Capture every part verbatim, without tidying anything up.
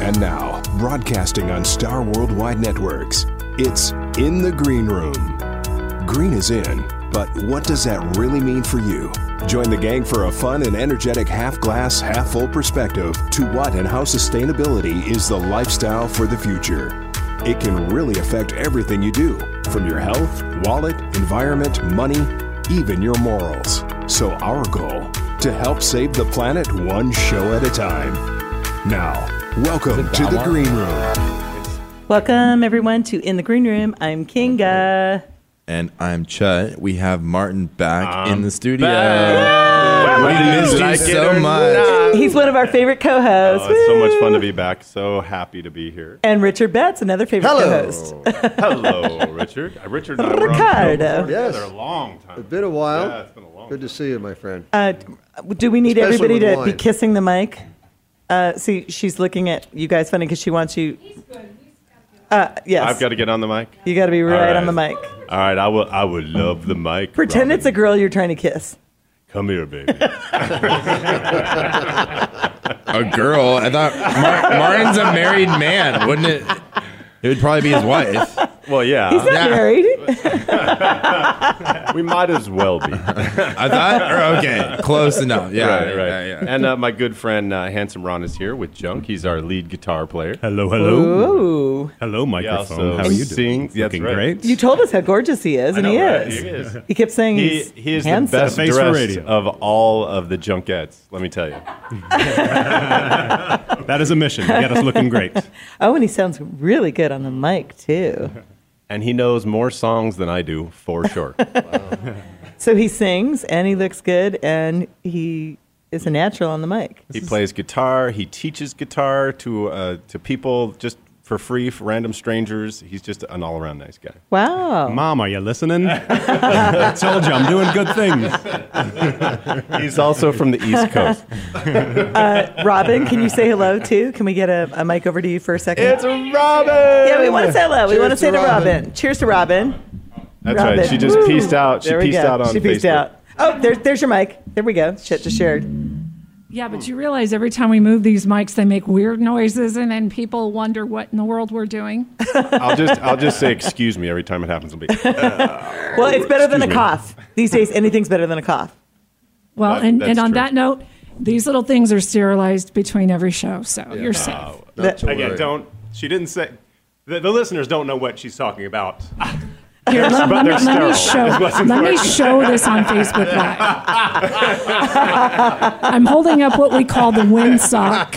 And now, broadcasting on Star Worldwide Networks, it's In the Green Room. Green is in, but what does that really mean for you? Join the gang for a fun and energetic half-glass, half-full perspective to what and how sustainability is the lifestyle for the future. It can really affect everything you do, from your health, wallet, environment, money, even your morals. So our goal, to help save the planet one show at a time. Now, welcome to the Green Room. Welcome, everyone, to In the Green Room. I'm Kinga. And I'm Chut. We have Martin back I'm in the studio. Back. We missed Like you it so or much. not. He's one of our favorite co-hosts. Oh, it's so much fun to be back. So happy to be here. And Richard Betts, another favorite Hello. co-host. Hello, Richard. Uh, Richard and I were on the show Ricardo. before Yes. together a long time. It's been a while. Yeah, it's been a long Good to see you, my friend. Uh, do we need Especially everybody with to be wine. kissing the mic? Uh, see, she's looking at you guys funny because she wants you. Uh, yes. I've got to get on the mic. You got to be right, right. on the mic. All right, I will. I would love the mic. Pretend Robin. it's a girl you're trying to kiss. Come here, baby. A girl. I thought Mar- Martin's a married man. Wouldn't it? It would probably be his wife. Well, yeah. He's not Yeah. married. We might as well be. I thought. Or, okay, close enough. Yeah, right, right. yeah, yeah. And uh, my good friend uh, Handsome Ron is here with Junk. He's our lead guitar player. Hello, hello. Ooh. Hello, He microphone. also How are you doing? sings- yeah, that's Looking right. great. You told us how gorgeous he is, I and know, he, right? is. He is. He kept saying He, he's he is handsome. the best Face for dressed radio. of all of the Junkettes, let me tell you. That is a mission. Get us looking great. Oh, and he sounds really good on the mic, too. And he knows more songs than I do, for sure. So he sings, and he looks good, and he is a natural on the mic. He plays guitar. He teaches guitar to uh, to people just for free, for random strangers. He's just an all-around nice guy. Wow. Mom, are you listening? I told you I'm doing good things. He's also from the East Coast. Uh, Robin, can you say hello, too? Can we get a, a mic over to you for a second? It's Robin! Yeah, we want to say hello. we Cheers want to say to to Robin. Robin. Cheers to Robin. That's Robin. right. She just Woo. pieced out. She There we pieced go. out on She pieced Facebook. out. Oh, there's, there's your mic. There we go. Shit just shared. Yeah, but you realize every time we move these mics, they make weird noises, and then people wonder what in the world we're doing. I'll just I'll just say excuse me every time it happens. I'll be, Well, it's better than a Excuse me. cough. These days, anything's better than a cough. Well, That- and, that's and on true. that note, these little things are sterilized between every show, so you're safe. Not to Again, worry. don't. She didn't say. The, the listeners don't know what she's talking about. Here, let, but let me, they're let me sterile. show, Wasn't let me working. show this on Facebook Live. I'm holding up what we call the windsock,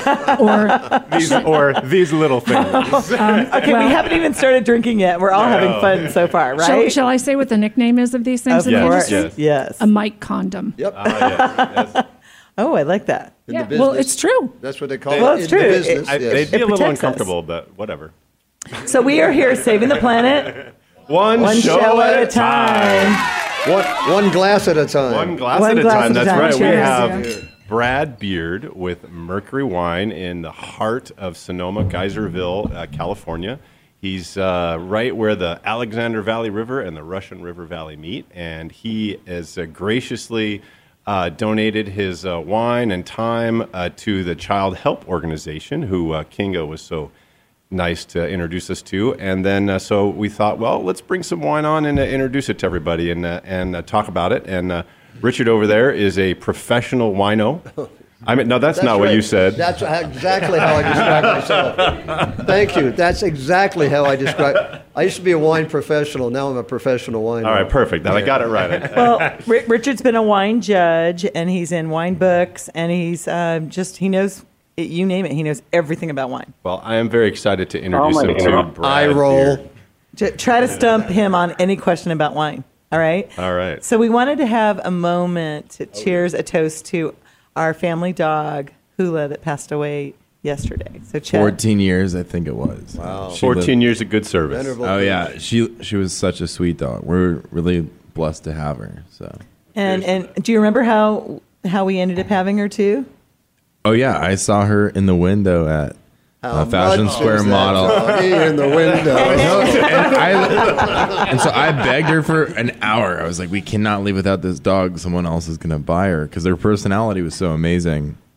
or these or these little things. Okay, Well- we haven't even started drinking yet. We're all having fun so far, shall, right? shall I say what the nickname is of these things? Of in the course. industry? Yes. Yes. A mic condom. Yep. Ah, yes, yes. Oh, I like that. In Yeah, the well, business, it's true. That's what they call Well, it it's in true. the It- business. I, yes. they'd be It a little protects us. uncomfortable, but whatever. So we are here saving the planet One, one show, at a time. one, one glass at a time. One glass One at a glass time. at a That's time. right. We Cheers. have Brad Beard with Mercury Wine in the heart of Sonoma, Geyserville, uh, California. He's uh, right where the Alexander Valley River and the Russian River Valley meet, and he has uh, graciously uh, donated his uh, wine and time uh, to the Child Help Organization, who uh, Kinga was so nice to introduce us to. And then uh, so we thought, well, let's bring some wine on and uh, introduce it to everybody and uh, and uh, talk about it. And uh, Richard over there is a professional wino. I mean, no, that's, That's not what right. you said. That's exactly how I describe myself. Thank you. That's exactly how I describe. I used to be a wine professional. Now I'm a professional wine. All right, perfect. Then I got it right. Well, R- Richard's been a wine judge, and he's in wine books, and he's um, just, he knows, it, you name it, he knows everything about wine. Well, I am very excited to introduce him to Brad Eye roll. Beard. J- try to stump him on any question about wine, all right? All right. So we wanted to have a moment to cheers a toast to our family dog, Hula, that passed away yesterday. So Chet. fourteen years, I think it was. Wow. She fourteen lived- years of good service. Venerable Oh yeah, she she was such a sweet dog. We're really blessed to have her. So. And and do you remember how how we ended up having her too? Oh yeah, I saw her in the window at How uh, Fashion much Square is that model. doggy in the window. and, I, and so I begged her for an hour. I was like, we cannot leave without this dog. Someone else is going to buy her because their personality was so amazing.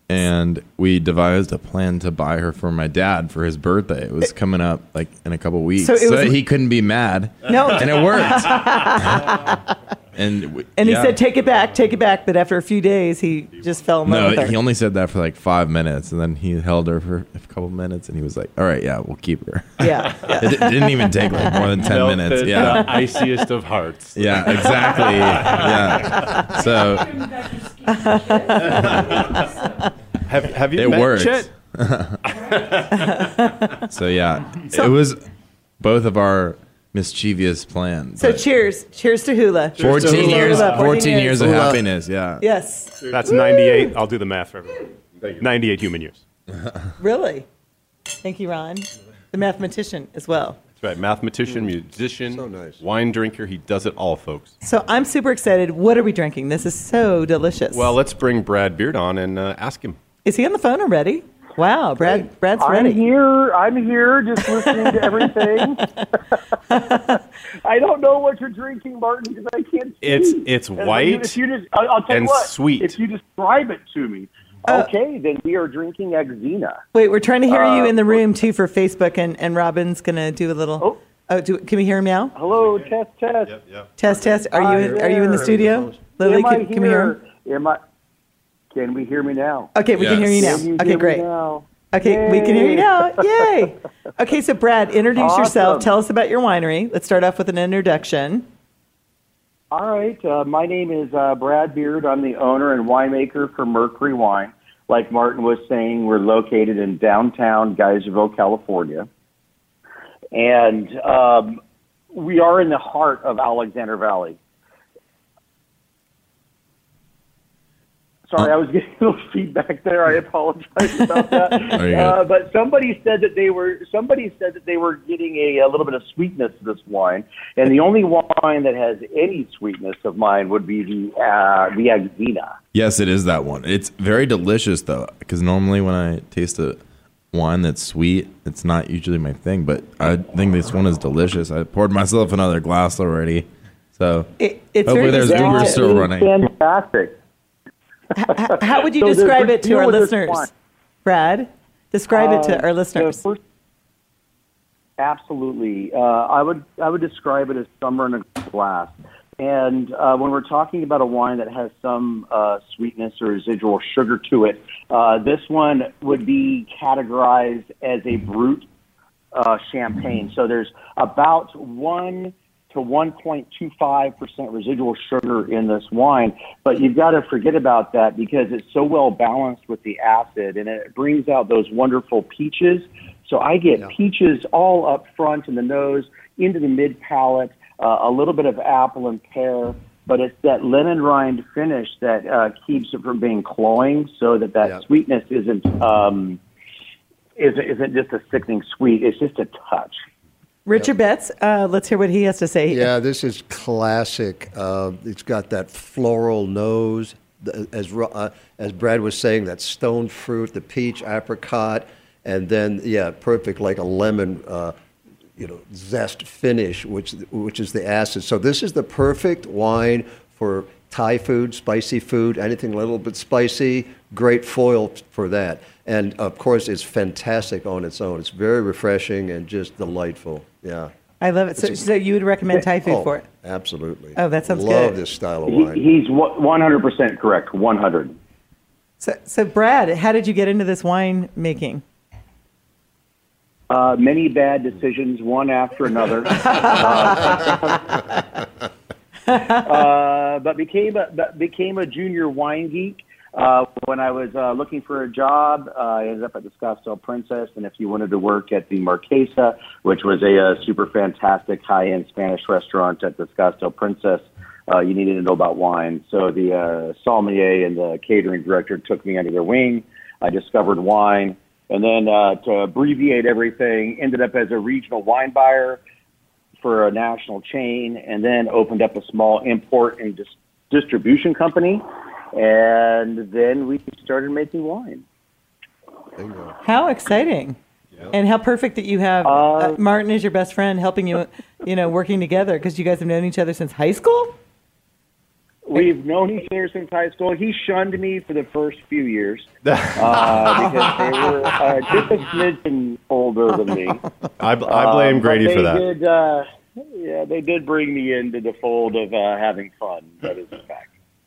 and we devised a plan to buy her for my dad for his birthday. It was coming up like in a couple weeks, So so, it was- that he couldn't be mad. No. And it worked. and we, And he yeah. said, take it back, take it back. But after a few days, he just fell in love No, with her. he only said that for like five minutes, and then he held her for a couple minutes, and he was like, "All right, yeah, we'll keep her." yeah. yeah. It di- didn't even take like more than ten Melted minutes. the Yeah, iciest of hearts. yeah, exactly. Yeah. So Have, have you it met works. Chet? So yeah, it was both of our mischievous plans. So but cheers. Cheers to hula. fourteen to years, hula. fourteen years of Hula. happiness. Yeah. Yes. That's ninety-eight. I'll do the math for everyone. ninety-eight human years. Really? Thank you, Ron. The mathematician as well. That's right. Mathematician, musician, So nice. wine drinker. He does it all, folks. So I'm super excited. What are we drinking? This is so delicious. Well, let's bring Brad Beard on and uh, ask him. Is he on the phone already? Wow, Brad. Brad's I'm ready. here. I'm here, just listening to everything. I don't know what you're drinking, Martin, because I can't see. It's it's And white If you just, I'll, I'll tell and you what, sweet. If you describe it to me, Uh, okay, then we are drinking Exena. Wait, we're trying to hear you Uh, in the room too for Facebook, and, and Robin's gonna do a little. Oh. Oh, do, can we hear him now? Hello, test, test. Test, test. Are Hi you are you in the there. studio? Lily, Am I can, can we hear him? here? Am I? Can we hear me now? Okay, we can hear you now. Can you Okay, hear me great. now? Okay, we can hear you Yay. now. Yay! Okay, so Brad, introduce yourself. Awesome. Tell us about your winery. Let's start off with an introduction. All right. Uh, my name is uh, Brad Beard. I'm the owner and winemaker for Mercury Wine. Like Martin was saying, we're located in downtown Geyserville, California. And um, we are in the heart of Alexander Valley. Sorry, I was getting a little feedback there. I apologize about that. There you go. Uh, but somebody said that they were somebody said that they were getting a, a little bit of sweetness to this wine, and the only wine that has any sweetness of mine would be the uh, the Exena. Yes, it is that one. It's very delicious though, because normally when I taste a wine that's sweet, it's not usually my thing. But I think this one is delicious. I poured myself another glass already, so It, it's hopefully very there's distinctive. Uber still It's running. fantastic. H- How would you So the- describe the it to deal our with this listeners, wine- Brad? Describe it to Uh, our the listeners. first- absolutely. Uh, I would I would describe it as summer in a glass. And uh, when we're talking about a wine that has some uh, sweetness or residual sugar to it, uh, this one would be categorized as a brut uh, champagne. So there's about one to one point two five percent residual sugar in this wine, but you've got to forget about that because it's so well balanced with the acid, and it brings out those wonderful peaches. So I get Yeah. peaches all up front in the nose, into the mid palate, uh, a little bit of apple and pear, but it's that lemon rind finish that uh, keeps it from being cloying, so that that Yeah. sweetness isn't um, isn't isn't just a sickening sweet. It's just a touch. Richard Betts, uh, let's hear what he has to say. Yeah, this is classic. Uh, it's got that floral nose, the- as Ro- uh, as Brad was saying, that stone fruit, the peach, apricot, and then yeah, perfect like a lemon, uh, you know, zest finish, which which is the acid. So this is the perfect wine for Thai food, spicy food, anything a little bit spicy. Great foil for that, and of course, it's fantastic on its own. It's very refreshing and just delightful. Yeah. I love it. So, so you would recommend Thai food Oh, for it? absolutely. Oh, that sounds Love good. this style of He, wine. he's one hundred percent correct. one hundred. So, so Brad, how did you get into this wine making? Uh, many bad decisions, one after another. uh, uh, but became a but became a junior wine geek uh, when I was uh, looking for a job. Uh, I ended up at the Scottsdale Princess, and if you wanted to work at the Marquesa, which was a, uh super fantastic high-end Spanish restaurant at the Scottsdale Princess, uh, you needed to know about wine. So the uh, sommelier and the catering director took me under their wing. I discovered wine. And then uh, to abbreviate everything, ended up as a regional wine buyer for a national chain, and then opened up a small import and dis- distribution company. And then we started making wine. Bingo. How exciting. And how perfect that you have Uh, uh, Martin is your best friend helping you, you know, working together because you guys have known each other since high school? Are we've known each other since high school. He shunned me for the first few years uh, because they were uh, just a smidgen older than me. I, I blame um, Grady they for that. Did, uh, yeah, they did bring me into the fold of uh, having fun. That is a fact.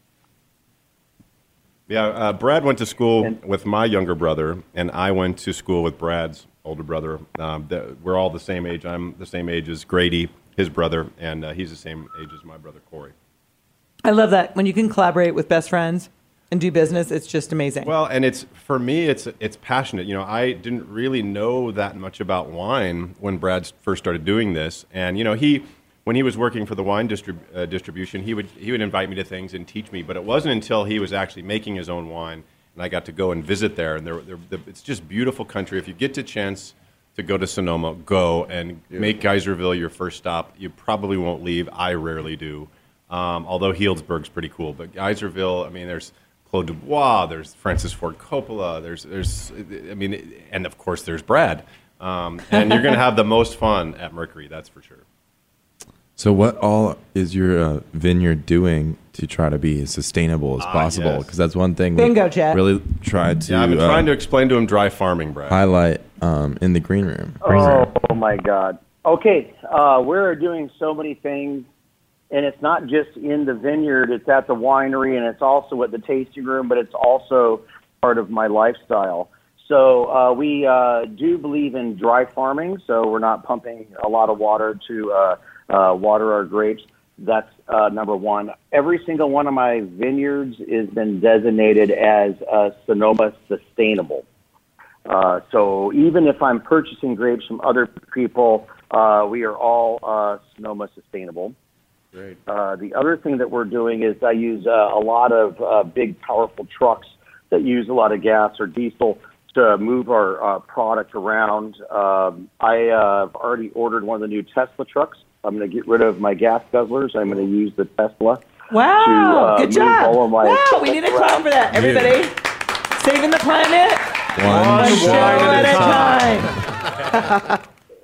Yeah, uh, Brad went to school with my younger brother, and I went to school with Brad's older brother. Um, the, we're all the same age. I'm the same age as Grady, his brother, and uh, he's the same age as my brother Corey. I love that. When you can collaborate with best friends and do business, it's just amazing. Well, and it's for me, it's it's passionate. You know, I didn't really know that much about wine when Brad first started doing this, and you know, he when he was working for the wine distrib- uh, distribution, he would he would invite me to things and teach me. But it wasn't until he was actually making his own wine, and I got to go and visit there. And they're, they're, it's just beautiful country. If you get the chance to go to Sonoma, go and make Geyserville your first stop. You probably won't leave. I rarely do. Um, although Healdsburg's pretty cool, but Geyserville, I mean, there's Claude Dubois, there's Francis Ford Coppola, there's there's I mean, and of course there's Brad. Um, and you're going to have the most fun at Mercury, that's for sure. So what all is your uh, vineyard doing to try to be as sustainable as Ah, possible? yes. Because that's one thing Bingo, we Jet. really tried to Yeah, I've been uh, trying to explain to him dry farming, Brad. highlight um, in the green room. Oh, my God. Okay, uh, we're doing so many things, and it's not just in the vineyard. It's at the winery, and it's also at the tasting room, but it's also part of my lifestyle. So uh, we uh, do believe in dry farming, so we're not pumping a lot of water to uh, uh, water our grapes. That's uh, number one. Every single one of my vineyards has been designated as uh, Sonoma Sustainable. Uh, so even if I'm purchasing grapes from other people, uh, we are all uh, Sonoma Sustainable. Great. Uh, the other thing that we're doing is I use uh, a lot of uh, big, powerful trucks that use a lot of gas or diesel to move our uh, product around. Um, I uh, have already ordered one of the new Tesla trucks. I'm going to get rid of my gas guzzlers. I'm going to use the Tesla. Wow, to, uh, good move job. all of my Wow, we need a clap for that. Everybody, saving the planet one One show wine at a time.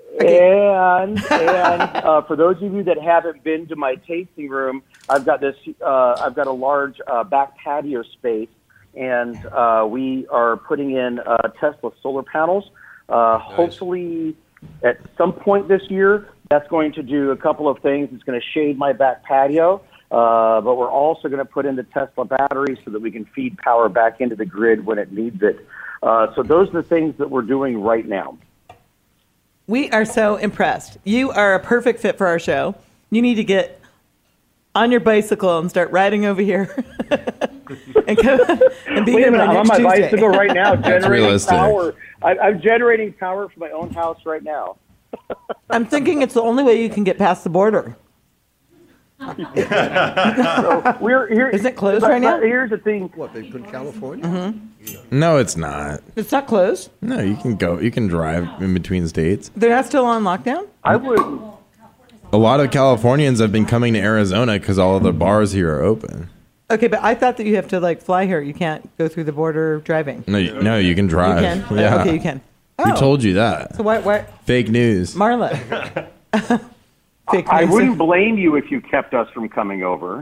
And and uh, for those of you that haven't been to my tasting room, I've got this. Uh, I've got a large uh, back patio space, and uh, we are putting in uh, Tesla solar panels. Uh, Nice. Hopefully, at some point this year, that's going to do a couple of things. It's going to shade my back patio, uh, but we're also going to put in the Tesla battery so that we can feed power back into the grid when it needs it. Uh, so those are the things that we're doing right now. We are so impressed. You are a perfect fit for our show. You need to get on your bicycle and start riding over here. and, come, and be Wait here a minute, by I'm on next my Tuesday. bicycle right now, generating realistic. power. I, I'm generating power for my own house right now. I'm thinking it's the only way you can get past the border. So we're here. Is it closed but- right now? but Here's the thing. What, they put California? Mm-hmm. No, it's not. It's not closed. No, you can go. You can drive in between states. They're not still on lockdown? I would. A lot of Californians have been coming to Arizona because all of the bars here are open. Okay, but I thought that you have to like fly here. You can't go through the border driving. No, you, no, you can You drive. can? Yeah. Okay, you can. Who Oh. told you that? So why, why, Fake news. Marla? Fake I news. wouldn't blame you if you kept us from coming over.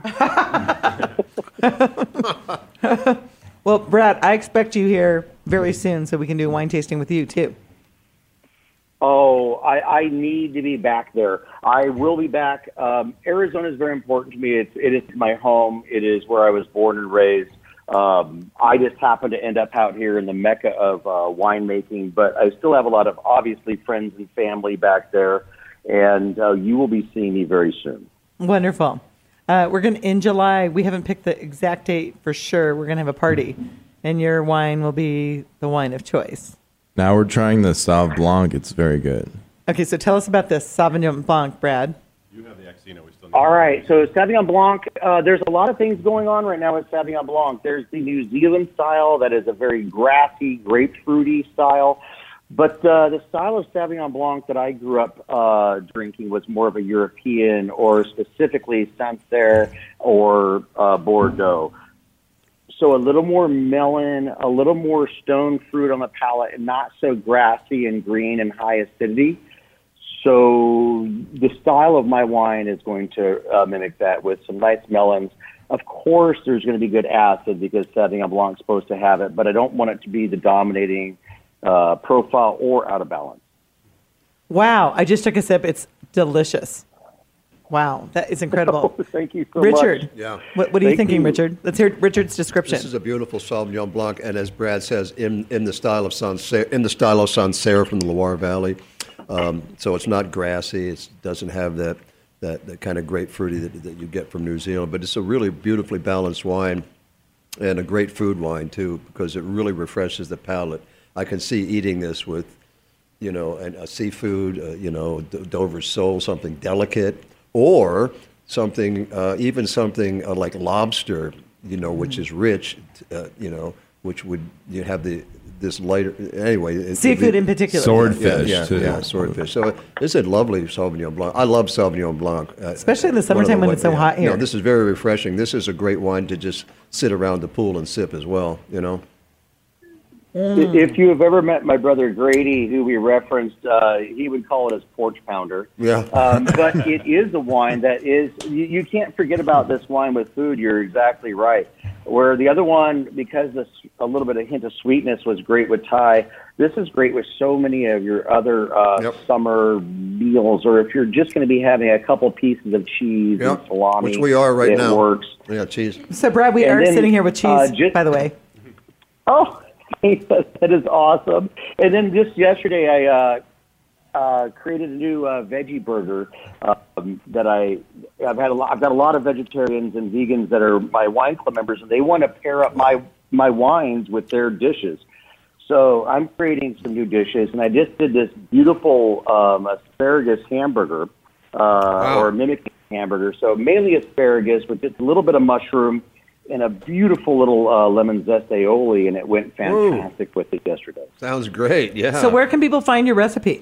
Well, Brad, I expect you here very soon so we can do wine tasting with you too. Oh, I, I need to be back there. I will be back. Um, Arizona is very important to me. It's, it is my home. It is where I was born and raised. Um, I just happened to end up out here in the mecca of uh, winemaking, but I still have a lot of, obviously, friends and family back there, and uh, you will be seeing me very soon. Wonderful. Uh, we're going to, in July, we haven't picked the exact date for sure. We're going to have a party, and your wine will be the wine of choice. Now we're trying the Sauv Blanc. It's very good. Okay, so tell us about this Sauvignon Blanc, Brad. You have the Axino. We still need All right, so Sauvignon Blanc, uh, there's a lot of things going on right now with Sauvignon Blanc. There's the New Zealand style that is a very grassy, grapefruity style. But uh, the style of Sauvignon Blanc that I grew up uh, drinking was more of a European, or specifically Sancerre or uh, Bordeaux. So a little more melon, a little more stone fruit on the palate, and not so grassy and green and high acidity. So the style of my wine is going to uh, mimic that with some nice melons, Of course, there's going to be good acid because Sauvignon Blanc is supposed to have it, but I don't want it to be the dominating uh, profile or out of balance. Wow, I just took a sip. It's delicious. Wow, that is incredible. Oh, thank you so Richard, much. Yeah. what, what are you Thank thinking, you. Richard? Let's hear Richard's description. This is a beautiful Sauvignon Blanc, and as Brad says, in, in the style of Sancerre, in the style of Sancerre from the Loire Valley. Um, so it's not grassy. It doesn't have that, that, that kind of grapefruity that, that you get from New Zealand. But it's a really beautifully balanced wine, and a great food wine too, because it really refreshes the palate. I can see eating this with, you know, an, a seafood, uh, you know, D- Dover sole, something delicate, or something, uh, even something uh, like lobster, you know, which is rich, uh, you know, which would you have the this lighter anyway. it- Seafood it- in particular. Swordfish, yeah, yeah, too. yeah, swordfish. So this is a lovely Sauvignon Blanc. I love Sauvignon Blanc, uh, Especially in the one of summertime when wa- it's so yeah. hot here. No, this is very refreshing. This is a great wine to just sit around the pool and sip as well. You know. If you have ever met my brother Grady, who we referenced, uh, he would call it his porch pounder. Yeah. Um, but it is a wine that is, you, you can't forget about this wine with food. You're exactly right. Where the other one, because this, a little bit of hint of sweetness was great with Thai, this is great with so many of your other uh, Yep. summer meals, or if you're just going to be having a couple pieces of cheese Yep. and salami. Which we are right it now. works. Yeah, cheese. So, Brad, we And are then, sitting here with cheese, uh, ju- by the way. Oh, that is awesome. And then just yesterday, I uh, uh, created a new uh, veggie burger um, that I I've had a lot. I've got a lot of vegetarians and vegans that are my wine club members, and they want to pair up my my wines with their dishes. So I'm creating some new dishes, and I just did this beautiful um, asparagus hamburger uh, or mimicking hamburger. So mainly asparagus with just a little bit of mushroom and a beautiful little uh, lemon zest aioli, and it went fantastic with it yesterday. Sounds great. Yeah. So, where can people find your recipe?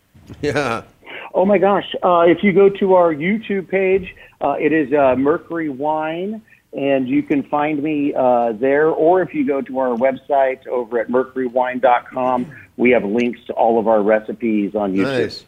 Yeah. Oh my gosh! Uh, if you go to our YouTube page, uh, it is uh, Mercury Wine, and you can find me uh, there. Or if you go to our website over at mercury wine dot com, we have links to all of our recipes on YouTube. Nice.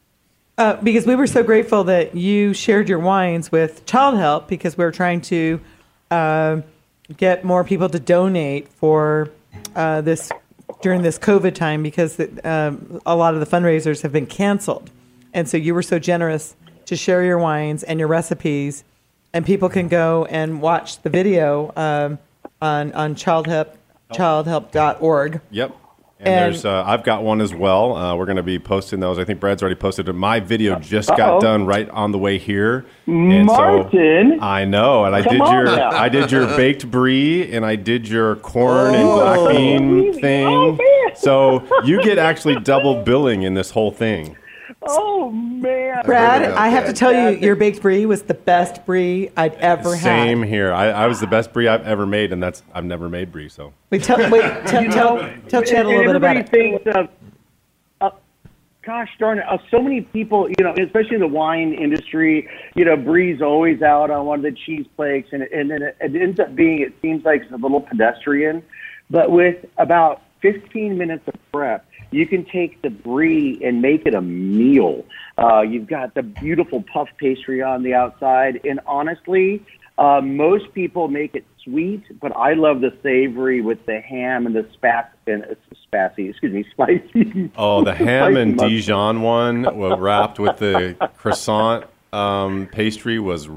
Uh, because we were so grateful that you shared your wines with Child Help, because we were trying to uh, get more people to donate for uh, this during this COVID time, because um, a lot of the fundraisers have been canceled. And so you were so generous to share your wines and your recipes, and people can go and watch the video um, on on child help child help dot org. Yep. And, And- there's, uh, I've got one as well. Uh, we're going to be posting those. I think Brad's already posted it. My video just Uh-oh. got done right on the way here. And Martin, so I know, and I Come did on your, now. I did your baked brie, and I did your corn and Oh. black bean Oh, thing. man. So you get actually double billing in this whole thing. oh man, Brad, about I have that. to tell you, your baked brie was the best brie I'd ever Same had. here. I, I was the best brie I've ever made, and that's I've never made brie. So Wait, tell, wait, tell, You tell, know, tell Chad a little bit about everybody it. thinks of, uh, gosh darn it, uh, so many people, you know, especially in the wine industry, you know, Brie's always out on one of the cheese plates, and, and then it, it ends up being, it seems like it's a little pedestrian, but with about fifteen minutes of prep, you can take the brie and make it a meal. Uh, you've got the beautiful puff pastry on the outside, and honestly, uh, most people make it sweet, but I love the savory with the ham and the spat and uh, spassy, excuse me, spicy. oh, the ham spicy and mustard. Dijon one well, wrapped with the croissant um, pastry was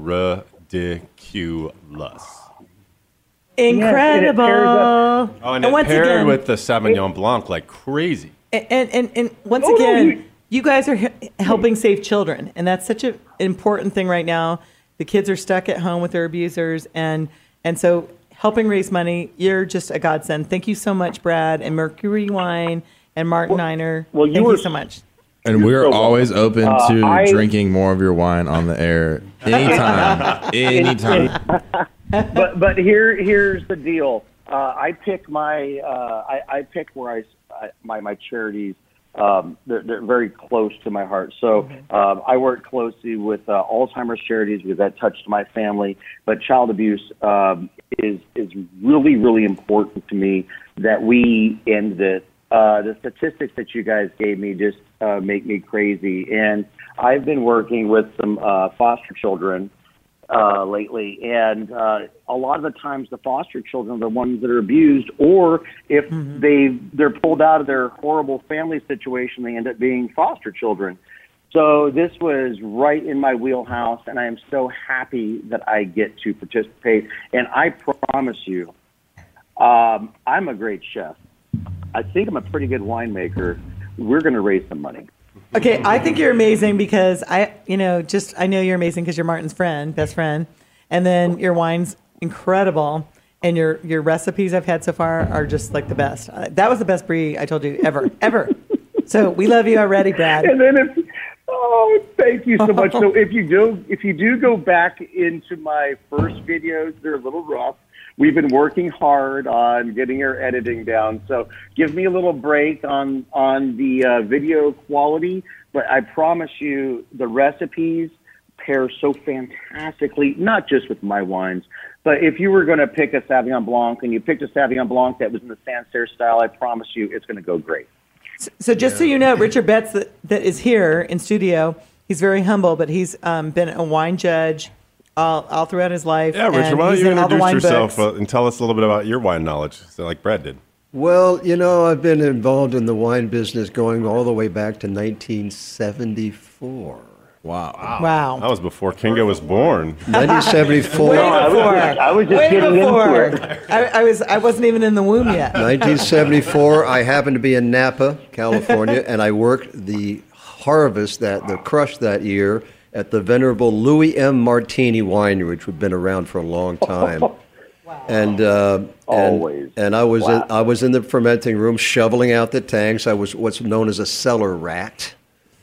ridiculous. Incredible. pairs up- Oh, and, And it once paired again- with the Sauvignon Blanc like crazy. And, and, and, and once Oh, no, again, you- you guys are he- helping save children. And that's such an important thing right now. The kids are stuck at home with their abusers. And, and so helping raise money, you're just a godsend. Thank you so much, Brad, and Mercury Wine, and Martin Niner. well, you Thank were- you so much. And we're so always open Uh, to I- drinking more of your wine on the air anytime. anytime. but but here here's the deal. Uh, I pick my uh, I, I pick where I, I my my charities. Um, they're, they're very close to my heart. So um, I work closely with uh, Alzheimer's charities because that touched my family. But child abuse um, is is really really important to me that we end this. Uh, the statistics that you guys gave me just uh, make me crazy. And I've been working with some uh, foster children uh, lately, and uh, a lot of the times the foster children are the ones that are abused, or if mm-hmm. they they're pulled out of their horrible family situation, they end up being foster children. So this was right in my wheelhouse, and I am so happy that I get to participate. And I promise you, um, I'm a great chef. I think I'm a pretty good winemaker. We're going to raise some money. Okay, I think you're amazing because I, you know, just I know you're amazing because you're Martin's friend, best friend, and then your wine's incredible, and your your recipes I've had so far are just like the best. Uh, that was the best brie I told you ever, ever. So we love you already, Brad. And then if oh, thank you so much. So if you do if you do go back into my first videos, they're a little rough. We've been working hard on getting our editing down, so give me a little break on on the uh, video quality. But I promise you, the recipes pair so fantastically, not just with my wines, but if you were going to pick a Sauvignon Blanc and you picked a Sauvignon Blanc that was in the Sancerre style, I promise you it's going to go great. So, so just yeah. so you know, Richard Betts that, that is here in studio, he's very humble, but he's um, been a wine judge all, all throughout his life. Yeah, Richard, why don't you introduce yourself uh, and tell us a little bit about your wine knowledge, so like Brad did. Well, you know, I've been involved in the wine business going all the way back to nineteen seventy-four. Wow. Wow. wow. That was before Kinga was born. nineteen seventy-four. Way I was before. just, I was just Way getting before. into it. I, I, was, I wasn't even in the womb yet. nineteen seventy-four, I happened to be in Napa, California, and I worked the harvest, that the crush that year, at the venerable Louis M. Martini Winery, which had been around for a long time. Wow. And, uh, Always. and and I was wow. in, I was in the fermenting room shoveling out the tanks. I was what's known as a cellar rat,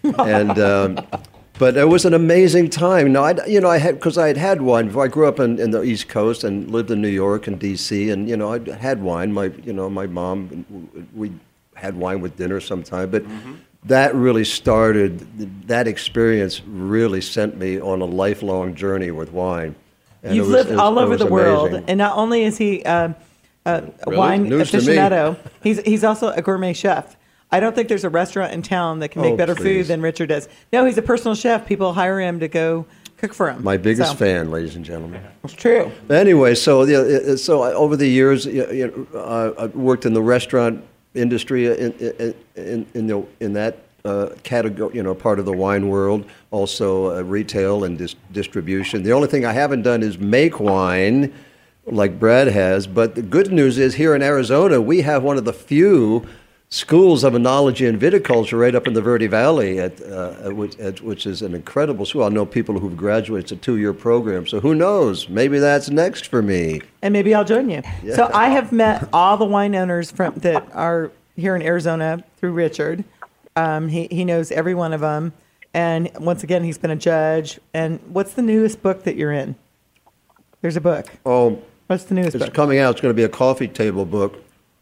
and um, but it was an amazing time. No, I you know I had because I had had wine before. I grew up in, in the East Coast and lived in New York and D C, and you know I had wine. My you know my mom, we had wine with dinner sometime, but. Mm-hmm. That really started, that experience really sent me on a lifelong journey with wine. And You've was, lived was, all over the world, amazing. and not only is he uh, a Really? wine News to me. aficionado, he's he's also a gourmet chef. I don't think there's a restaurant in town that can make Oh, better please. food than Richard does. No, he's a personal chef. People hire him to go cook for him. My biggest so. fan, ladies and gentlemen. It's true. Anyway, so yeah, so I, over the years, you know, uh, I worked in the restaurant industry in in in, in, the, in that uh, category, you know, part of the wine world. Also, uh, retail and dis- distribution. The only thing I haven't done is make wine, like Brad has. But the good news is, here in Arizona, we have one of the few schools of enology and viticulture right up in the Verde Valley, at, uh, at, which, at, which is an incredible school. I know people who've graduated. It's a two-year program. So who knows? Maybe that's next for me. And maybe I'll join you. Yeah. So I have met all the wine owners from that are here in Arizona through Richard. Um, he, he knows every one of them. And once again, he's been a judge. And what's the newest book that you're in? There's a book. Oh, What's the newest it's book? coming out. It's going to be a coffee table book.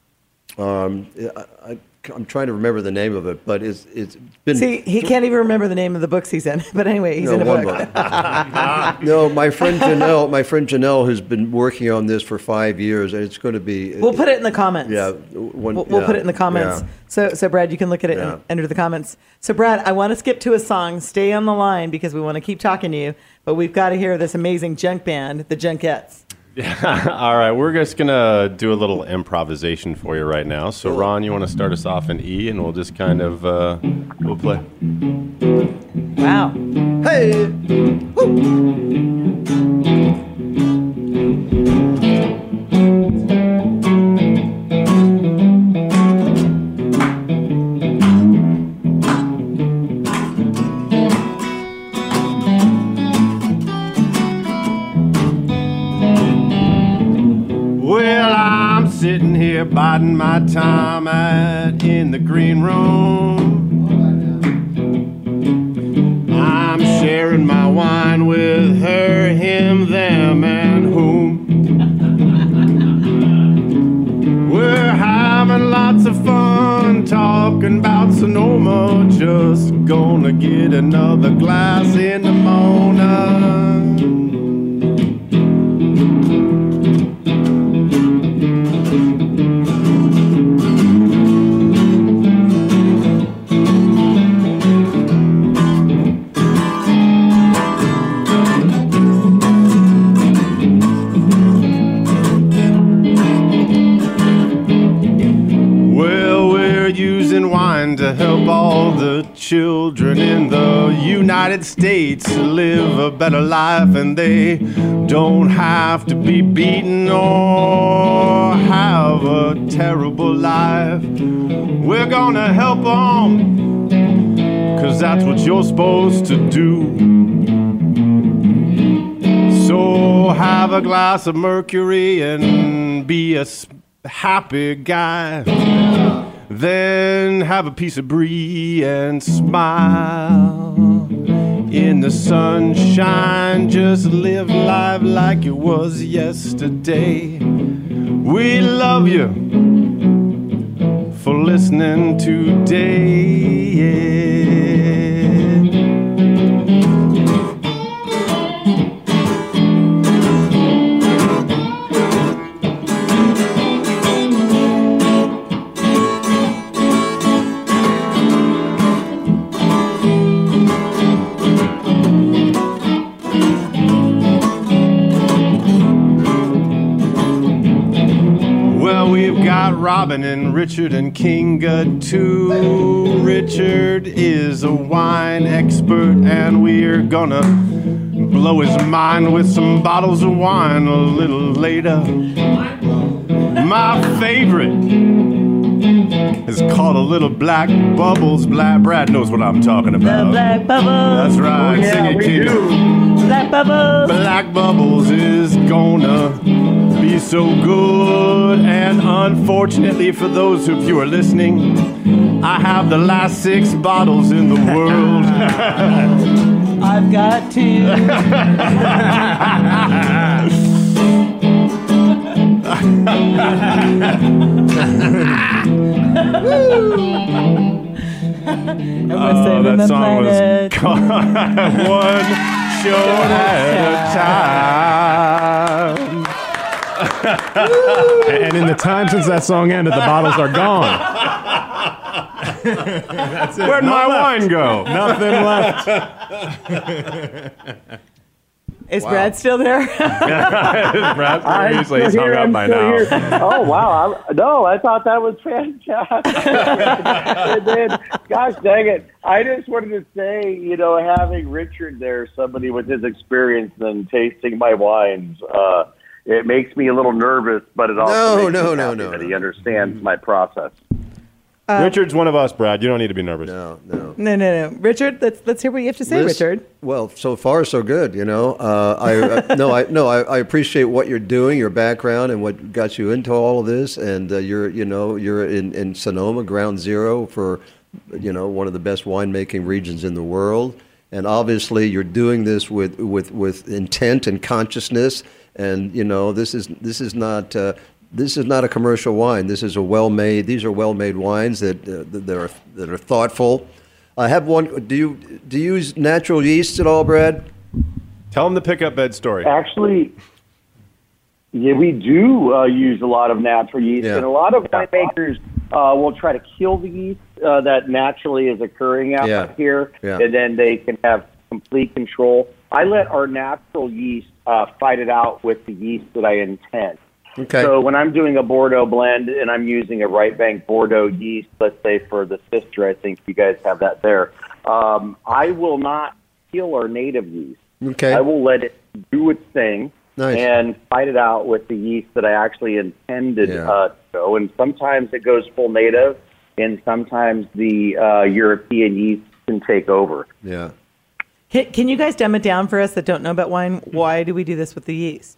Um, I, I, I'm trying to remember the name of it, but it's it's been. See, he can't even remember the name of the books he's in. But anyway, he's no, in a one book. book. No, my friend Janelle, my friend Janelle has been working on this for five years, and it's going to be. We'll put it in the comments. Yeah, one, We'll, we'll yeah, put it in the comments. yeah. So, so Brad, you can look at it Yeah. and enter the comments. So, Brad, I want to skip to a song. Stay on the line because we want to keep talking to you. But we've got to hear this amazing junk band, the Junkettes. Yeah. All right, we're just gonna do a little improvisation for you right now. So, Ron, you want to start us off in E, and we'll just kind of uh, we'll play. Wow. Hey. Well, I'm sitting here biding my time out in the green room. I'm sharing my wine with her, him, them, and whom. We're having lots of fun talking about Sonoma. Just gonna get another glass in the morning. to help all the children in the United States live a better life, and they don't have to be beaten or have a terrible life. We're gonna help them, 'cause that's what you're supposed to do. So have a glass of Mercury and be a happy guy. Then have a piece of brie and smile. In the sunshine, just live life like it was yesterday. We love you for listening today. Robin and Richard and Kinga too. Richard is a wine expert, and we're gonna blow his mind with some bottles of wine a little later. My favorite is called A Little Black Bubbles. Black Brad knows what I'm talking about. The Black Bubbles. That's right. Oh, yeah, Sing it, we Kinga. do. Black Bubbles. Black Bubbles is gonna be so good, and unfortunately for those of you who are listening, I have the last six bottles in the world. I've got to. And we're Oh, saving that the song planet. was called One Show at a Time. And in the time since that song ended, the bottles are gone. That's it. Where'd my left. wine go? Nothing left. Is Brad still there? Brad, I'm usually still he's hung here, up I'm by still now. here. Oh, wow. I, no, I thought that was fantastic. And then, gosh dang it. I just wanted to say, you know, having Richard there, somebody with his experience and tasting my wines, uh, it makes me a little nervous, but it also No, makes no, me no, happy no, that no. he understands my process. Richard's one of us, Brad. You don't need to be nervous. No, no. No, no, no. Richard, let's let's hear what you have to say, Listen- Richard. Well, so far so good. You know, uh, I uh, no, I no, I, I appreciate what you're doing, your background, and what got you into all of this. And uh, you're, you know, you're in, in Sonoma, ground zero for, you know, one of the best winemaking regions in the world. And obviously, you're doing this with with with intent and consciousness. And you know, this is this is not. Uh, This is not a commercial wine. This is a well-made. These are well-made wines that uh, that are that are thoughtful. I have one. Do you do you use natural yeast at all, Brad? Tell him the pickup bed story. Actually, yeah, we do uh, use a lot of natural yeast, Yeah. and a lot of winemakers uh, will try to kill the yeast uh, that naturally is occurring out Yeah. here, Yeah. and then they can have complete control. I let our natural yeast uh, fight it out with the yeast that I intend. Okay. So when I'm doing a Bordeaux blend and I'm using a Right Bank Bordeaux yeast, let's say for the sister, I think you guys have that there, um, I will not kill our native yeast. Okay. I will let it do its thing Nice. and fight it out with the yeast that I actually intended Yeah. uh, to go. And sometimes it goes full native, and sometimes the uh, European yeast can take over. Yeah. Can, can you guys dumb it down for us that don't know about wine? Why do we do this with the yeast?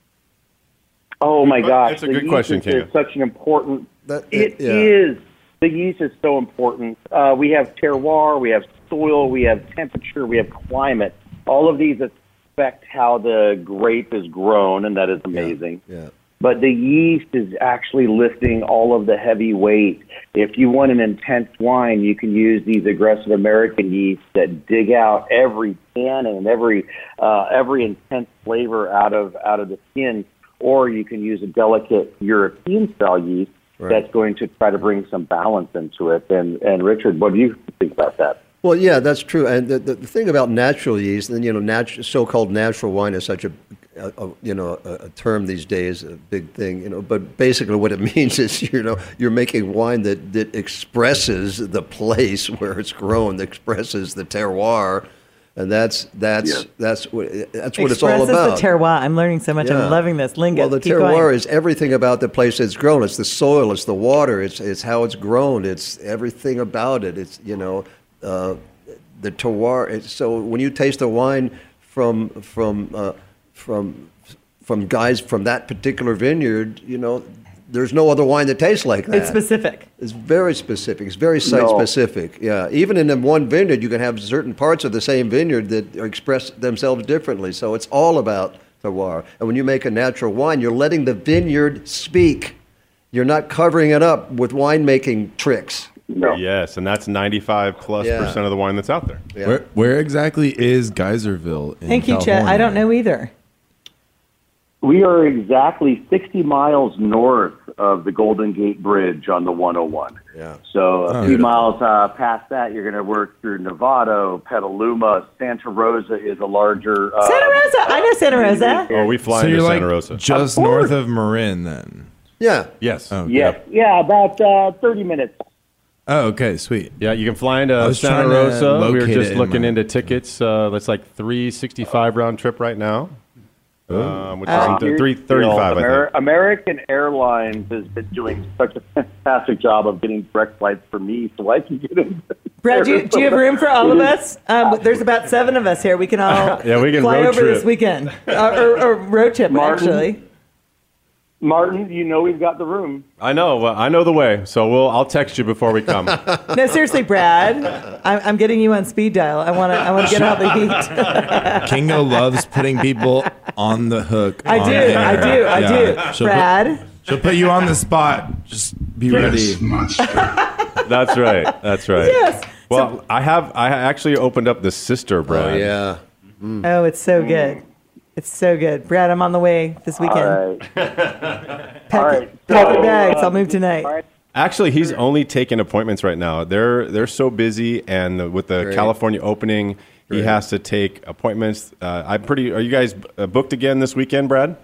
Oh my Well, gosh, that's a the good yeast question, is, Kinga. is such an important. That- It yeah. is. The yeast is so important. Uh, we have terroir, we have soil, we have temperature, we have climate. All of these affect how the grape is grown, and that is amazing. Yeah. But the yeast is actually lifting all of the heavy weight. If you want an intense wine, you can use these aggressive American yeasts that dig out every tannin and every uh, every intense flavor out of out of the skin. Or you can use a delicate European style yeast Right. that's going to try to bring some balance into it. And and Richard, what do you think about that? Well, yeah, that's true. And the, the, the thing about natural yeast, and you know, natu- so-called natural wine is such a a, a you know a, a term these days, a big thing. You know, but basically what it means is you know you're making wine that that expresses the place where it's grown, that expresses the terroir. And that's that's Yeah. that's what that's what it's all Expresses about. the terroir. I'm learning so much. Yeah. I'm loving this. Lingo. Well, the keep terroir going. is everything about the place it's grown. It's the soil, it's the water, it's it's how it's grown, it's everything about it. It's you know uh, the terroir. It's, so when you taste a wine from from uh, from from guys from that particular vineyard, you know, there's no other wine that tastes like that. It's specific. It's very specific. It's very site No. specific. Yeah. Even in the one vineyard, you can have certain parts of the same vineyard that express themselves differently. So it's all about terroir. And when you make a natural wine, you're letting the vineyard speak. You're not covering it up with winemaking tricks. No. Yes, and that's ninety-five plus Yeah. percent of the wine that's out there. Yeah. Where, where exactly is Geyserville in Thank you, Chet. California? I don't know either. We are exactly sixty miles north of the Golden Gate Bridge on the one oh one. Yeah. So a Oh, few beautiful. miles uh, past that, you're going to work through Novato, Petaluma. Santa Rosa is a larger. Uh, Santa Rosa. I know Santa Rosa. Oh, we fly So into you're Santa like Rosa. just Of course. north of Marin then? Yeah. Yes. Oh, Yes, yeah, about uh, thirty minutes. Oh, okay, sweet. Yeah, you can fly into I was Santa trying to Rosa. We were locate just it in looking my- into tickets. Uh, that's like three sixty-five round trip right now. Um, which Uh, is into three thirty-five, I Amer- think. American Airlines has been doing such a fantastic job of getting direct flights for me, so I can get in. Brad, do you, do you have room for all of us? Um, there's about seven of us here. We can all Yeah, we can fly road over trip. this weekend. Uh, or, or road trip, Martin? actually. Martin, you know we've got the room. I know. Well, I know the way, so we'll. I'll text you before we come. No, seriously, Brad. I'm, I'm getting you on speed dial. I want to I want to get out the heat. Kingo loves putting people on the hook. I on do. air. I do. I Yeah. do. She'll Brad. Put, she'll put you on the spot. Just be ready. That's right. That's right. Yes. Well, I have. I actually opened up the sister, Oh, Brad. yeah. Oh, it's so good. It's so good. Brad, I'm on the way this weekend. All right. Pack, All right. pack So, your bags. uh, I'll move tonight. all right. Actually, he's only taking appointments right now. They're they're so busy, and with the Great. California opening, he Great. has to take appointments. Uh, I'm pretty. Are you guys uh, booked again this weekend, Brad?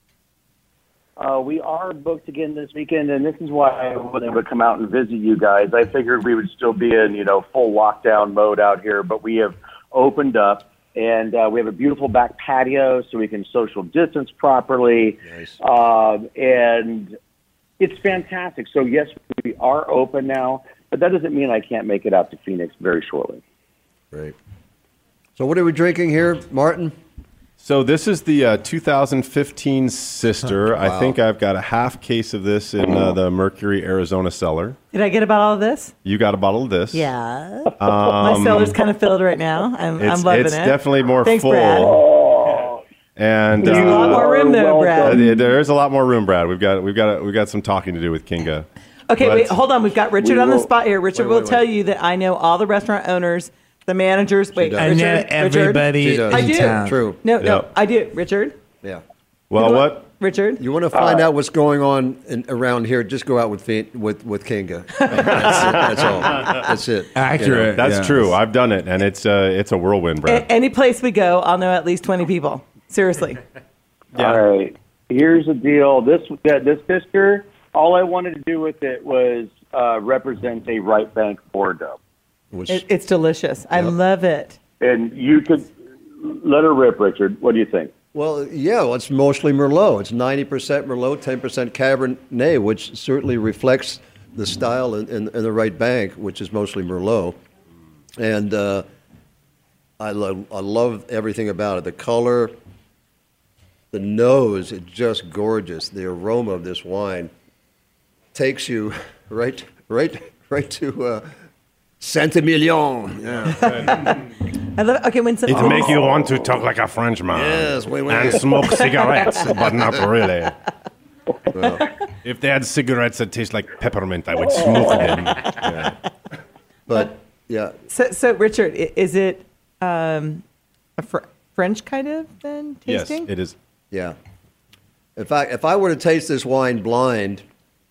Uh, we are booked again this weekend, and this is why I wasn't able to come out and visit you guys. I figured we would still be in, you know, full lockdown mode out here, but we have opened up, and uh, we have a beautiful back patio so we can social distance properly. Nice. Um, and it's fantastic. So, yes, we are open now, but that doesn't mean I can't make it out to Phoenix very shortly. Great. So what are we drinking here, Martin? So this is the uh, two thousand fifteen Sister. I Wow. think I've got a half case of this in uh, the Mercury, Arizona cellar. Did I get about all of this? You got a bottle of this. Yeah. My cellar's kind of filled right now. I'm, It's, I'm loving it's it. definitely more Thanks, full. Brad. And There's a lot uh, more room though, welcome. Brad. uh, there is a lot more room, Brad. We've got we've got we've got some talking to do with Kinga. Okay, But- wait, hold on. We've got Richard We on the will- spot here. Richard Wait, will wait, tell wait. you that I know all the restaurant owners, the managers. Wait, does. I Richard, know Richard? everybody She does. I in do. town. True. No, no, Yeah. I do. Richard? Yeah. Well, what? Richard? You want to find out what's going on in, around here? Just go out with Fe- with with Kinga. That's it. That's all. That's it. Accurate. That's yeah. true. I've done it, and it's uh, it's a whirlwind, A- Brad. any place we go, I'll know at least twenty people. Seriously. Yeah. All right. Here's the deal. This uh, this sister, all I wanted to do with it was uh, represent a right bank Bordeaux. Which, It, it's delicious. I Yep. love it. And you could let her rip, Richard. What do you think? well, yeah, well, it's mostly Merlot. It's ninety percent Merlot, ten percent Cabernet, which certainly reflects the style in, in, in the right bank, which is mostly Merlot. And uh, I love I love everything about it. The color, the nose, it's just gorgeous. The aroma of this wine takes you right, right, right to uh, Saint-Emilion. Yeah. I love it. Okay, when some, To make you want to talk like a Frenchman. Yes, oui, oui. And smoke cigarettes, but not really. If they had cigarettes that taste like peppermint, I would smoke them. But yeah, so, so Richard, i- is it um, a fr- French kind of then Yes, tasting? it is. yeah. In fact, if I were to taste this wine blind,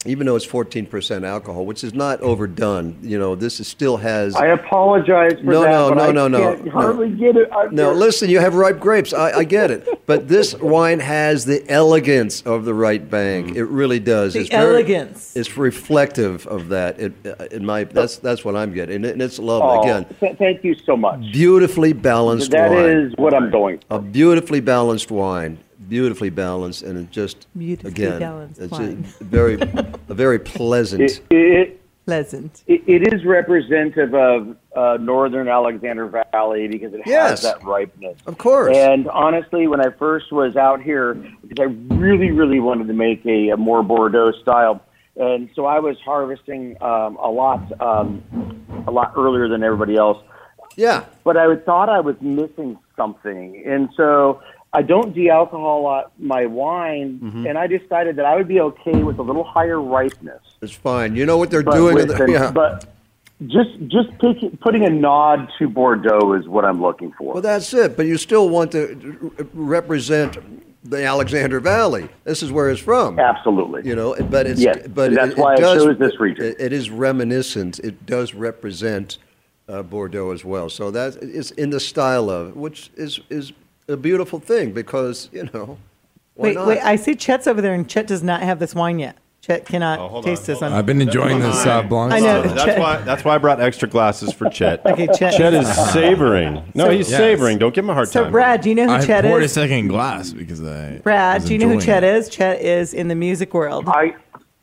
even though it's fourteen percent alcohol, which is not overdone. You know, this is, still has. I apologize for no, that. No, but no, I no, no, can't no. hardly get it. I'm No, just- listen, you have ripe grapes. I, I get it. But this wine has the elegance of the right bank. It really does. The it's very- elegance. It's reflective of that. It, uh, in my, that's that's what I'm getting, and, it, and it's lovely. Oh, Again, th- thank you so much. beautifully balanced That wine. is what I'm going for. A beautifully balanced wine, beautifully balanced, and it just Beautifully again, balanced it's wine. A very, a very pleasant. It, it, Pleasant. it, it is representative of uh, northern Alexander Valley because it Yes. has that ripeness. Of course. And honestly, when I first was out here, because I really, really wanted to make a, a more Bordeaux style, and so I was harvesting um, a lot, um, a lot earlier than everybody else. Yeah. But I thought I was missing something, and so I don't de-alcohol my wine, Mm-hmm. and I decided that I would be okay with a little higher ripeness. It's fine. You know what they're But, doing? with in the, the- yeah. but just just pick, putting a nod to Bordeaux is what I'm looking for. Well, that's it. But you still want to r- represent the Alexander Valley. This is where it's from. Absolutely. You know, but it's Yes, but and that's it, why it I does, chose this region. It, it is reminiscent. It does represent uh, Bordeaux as well. So that is in the style of, which is is a beautiful thing because you know. Why Wait, not? wait. I see Chet's over there, and Chet does not have this wine yet. Chet cannot Oh, hold taste on, this hold one. I've been enjoying this uh, Blanc. I know. That's Chet- why. That's why I brought extra glasses for Chet. Okay, Chet. Chet is savoring. No, So- he's Yes. savoring. Don't give him a hard So, time. Brad, do you know who I Chet poured a is? second glass because I. Brad, was do you know who enjoying Chet it. is? Chet is in the music world. I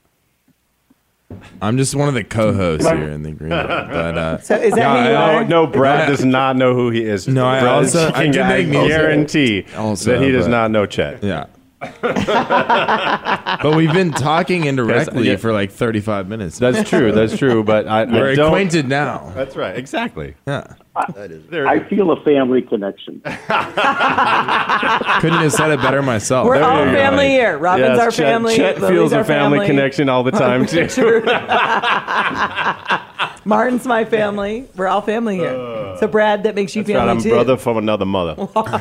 I'm just one of the co-hosts here in the green room. But uh, So is that yeah, who you I- are? No, Brad does not know who he is. No, I Brad also- is I do king. make music. guarantee Also, that he does but- not know Chet. yeah. But we've been talking indirectly yeah. for like thirty-five minutes. That's true. That's true. But I, We're I don't. acquainted now. That's right. Exactly. Yeah. that is. There, I feel a family connection. Couldn't have said it better myself. We're There all you go. family here. Robin's yes, our Chet, family. Chet Lily's feels our a family, family. connection all the time too. Martin's my family. We're all family here. so, Brad, that makes you That's right, family I'm too. brother from another mother.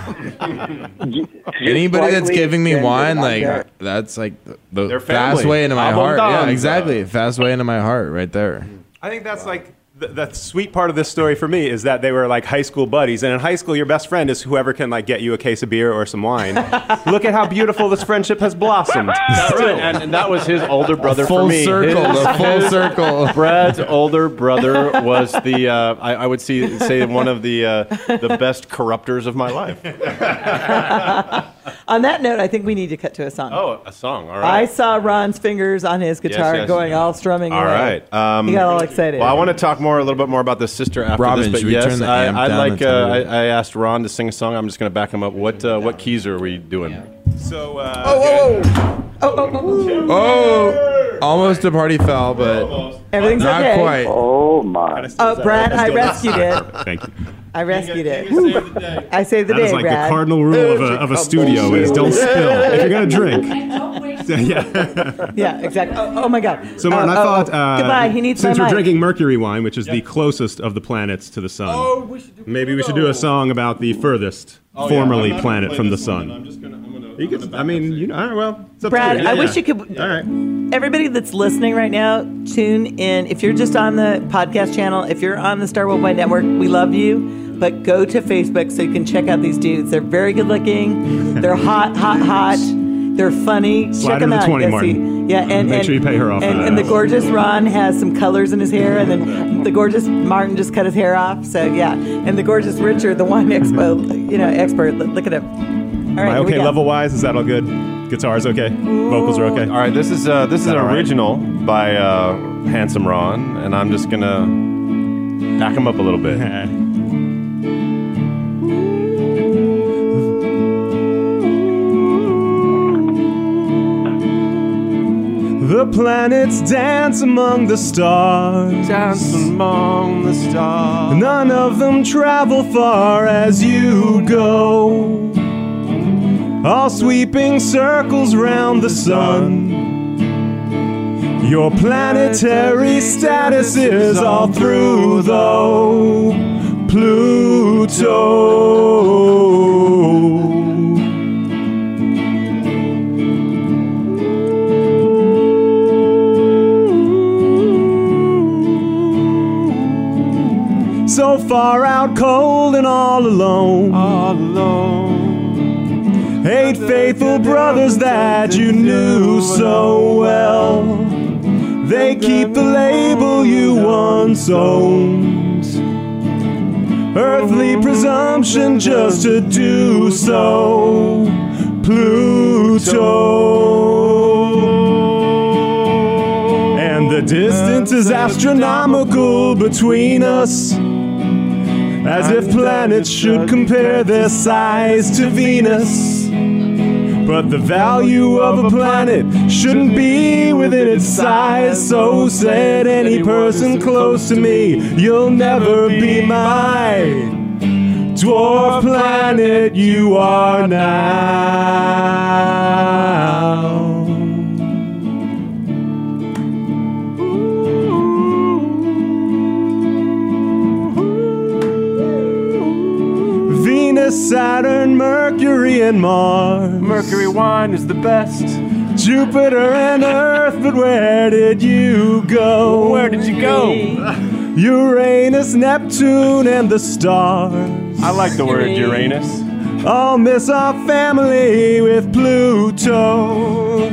Anybody that's Slightly giving me extended wine, on like that. that's like the, the They're fast family. way into my heart. Yeah, Abundanza. exactly. Fast way into my heart, right there. I think that's like the, the sweet part of this story for me is that they were like high school buddies, and in high school, your best friend is whoever can like get you a case of beer or some wine. Look at how beautiful this friendship has blossomed. That's right. And, and that was his older brother Full for me. circle. His- The full his- circle. Brad's older brother was the uh, I, I would see, say one of the uh, the best corruptors of my life. On that note, I think we need to cut to a song. Oh, a song. All I right. saw Ron's fingers on his guitar yes. going all strumming All away. right. Um, he got all excited. Well, I want to talk more, a little bit more about the sister after Robin, this. But should we yes, turn the I, amp I'd down like. and Uh, turn I, it up? I asked Ron to sing a song. I'm just going to back him up. What uh, what keys are we doing? So, uh, Oh, Oh, almost a party foul, but Everything's not okay. quite. Oh my! Oh, Brad, I rescued it. thank you. I rescued it. I saved the That day, is like Brad. the cardinal rule of a, of a studio is don't spill if you're gonna drink. yeah. Yeah, exactly. Oh, oh my God. So Martin, Oh, I oh, thought oh. uh, Goodbye. He needs since my we're mic. drinking Mercury wine, which is the closest of the planets to the sun, Oh, we should do maybe we should do a song about the furthest formerly planet from the sun. I'm just gonna. I'm gonna You could, I mean, you know, all right, well, it's up Brad, to you. I Yeah. wish you could. All right. Everybody that's listening right now, tune in. If you're just on the podcast channel, if you're on the Star Worldwide Network, we love you. But go to Facebook so you can check out these dudes. They're very good looking. They're hot, hot, hot. They're funny. Slide check them into out. twenty, Go Martin. see. Yeah, and Make and, sure you pay her off for And, that. and the gorgeous Ron has some colors in his hair, and then the gorgeous Martin just cut his hair off. So yeah, and the gorgeous Richard, the wine expo, you know, expert. Look look at him. All right, Am I here we okay go. level wise? Is that all good? Guitar's okay. Vocals are okay. All right, this is uh, this is that an all right? original by uh, Handsome Ron, and I'm just gonna back him up a little bit. The planets dance among the stars. Dance among the stars. None of them travel far as you go. All sweeping circles round the sun. Your planetary status is all through, though. Pluto. so far out cold and all alone. All alone. Eight faithful brothers that you knew so well. They keep the label you once owned. Earthly presumption just to do so. Pluto. And the distance is astronomical between us, as if planets should compare their size to Venus. But the value of a planet shouldn't be within its size. So said any person close to me, you'll never be my dwarf planet you are now. Venus, Saturn, Mercury, and Mars. Mercury wine is the best. Jupiter and Earth, but where did you go? Where did you go? Uranus, Neptune, and the stars. I like the word Uranus. I'll miss our family with Pluto.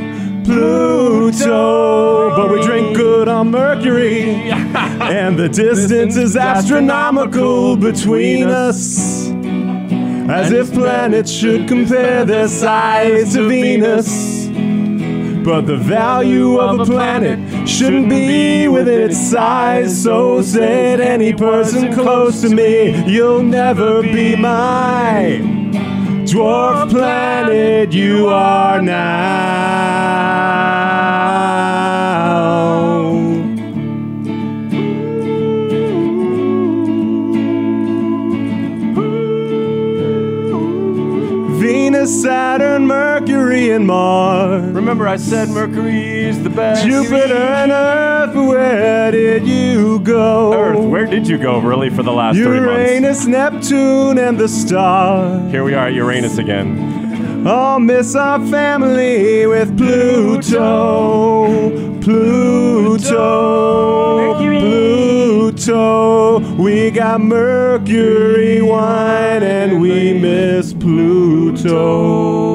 Pluto. But we drink good on Mercury. And the distance is astronomical between us, as if planets should compare their size to Venus. But the value of a planet shouldn't be within its size. So said any person close to me, you'll never be my dwarf planet you are now. Venus, Saturn, Mercury, and Mars. Remember I said Mercury is the best. Jupiter and Earth, where did you go? Earth, where did you go really for the last three months? Uranus, Neptune, and the stars. Here we are at Uranus again. I'll miss our family with Pluto. Pluto. Mercury. Pluto. We got Mercury wine and we miss Pluto.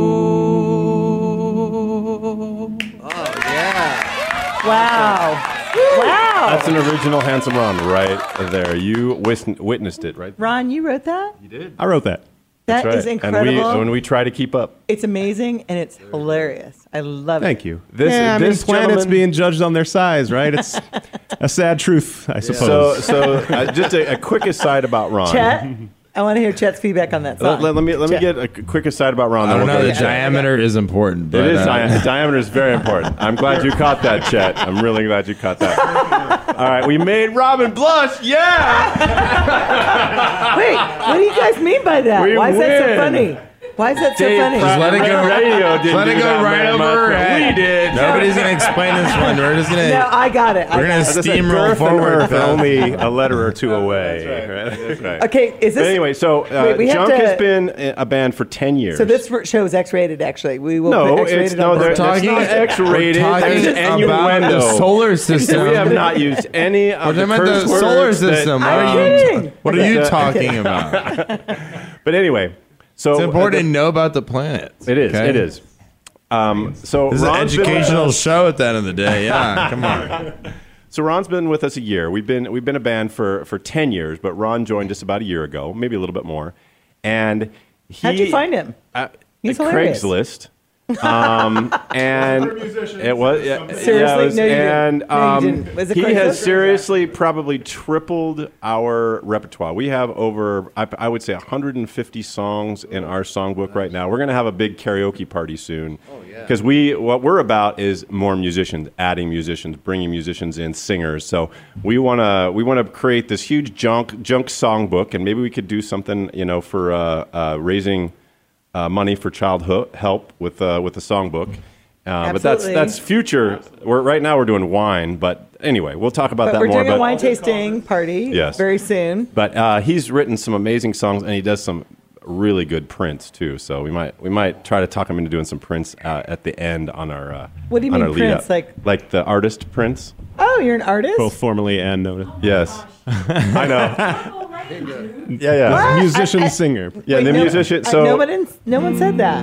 Wow. Wow. That's an original Handsome Ron right there. You wis- witnessed it, right? Ron, you wrote that? You did. I wrote that. That That's right. is incredible. And we, when we try to keep up. It's amazing and it's hilarious. I love Thank it. you. This, yeah, I mean, this planets gentleman- being judged on their size, right? It's a sad truth, I So, suppose. so uh, just a, a quick aside about Ron. Chet, I want to hear Chet's feedback on that song. Let, let- let me let me Chet. get a quick aside about Ron. I then don't we'll know. go The to Chet. diameter is important. But, It is uh, dia- diameter is very important. I'm glad you caught that, Chet. I'm really glad you caught that. All right, we made Robin blush. Yeah. Wait, what do you guys mean by that? We Why is that so win. funny? Why is that so Dave funny? Pratt Let it go. Radio didn't Let it do go that right very over much, her but head. We did. Nobody's gonna explain this one. We're just gonna. No, I got it. I We're gonna got it. As I said, steamroll Girth and forward. Earth are Beth. only a letter or two away. Right. That's right. Okay, is But this anyway, so uh, Wait, we have Junk to- has been a band for ten years. So this show is X-rated. Actually, we will no, put it's X-rated no, on they're both. talking- talking X-rated. We're talking There's about innuendo. the solar system. We have not used any of We're the talking about curse the solar words that- system. What I'm are you? kidding. What are Okay. you Uh, talking about? But anyway, so It's important uh, to know about the planets. It is. okay? It is. Um, so This is an Ron's been with educational us- show at the end of the day. Yeah, come on. So Ron's been with us a year. We've been we've been a band for, for ten years, but Ron joined us about a year ago, maybe a little bit more. And he, How'd you find him? Uh, He's at hilarious. Craigslist. Um, and it was yeah, Seriously? yeah, it was- No, you didn't. and No, you um, didn't. Was it he Craigslist? has seriously probably tripled our repertoire. We have over I, I would say one hundred fifty songs in our songbook right now. We're going to have a big karaoke party soon. Oh yeah. Because we what we're about is more musicians, adding musicians, bringing musicians in, singers. So we want to we want to create this huge junk junk songbook, and maybe we could do something you know for uh, uh, raising. Uh, money for child ho- help with uh, with the songbook, uh, but that's Absolutely. that's future. We're right now we're doing wine, but anyway, we'll talk about But that we're more. doing a But wine tasting party Yes. very soon. but uh, he's written some amazing songs, and he does some really good prints too. So we might we might try to talk him into doing some prints uh, at the end on our. Uh, What do you on mean our lead prints? up. Like- like the artist prints? Oh, you're an artist? Both formally and noted. Yes. I know. Yeah, yeah. What? Musician, I- I- singer. Yeah, Wait, the no- musician. I- So no one, no one said that.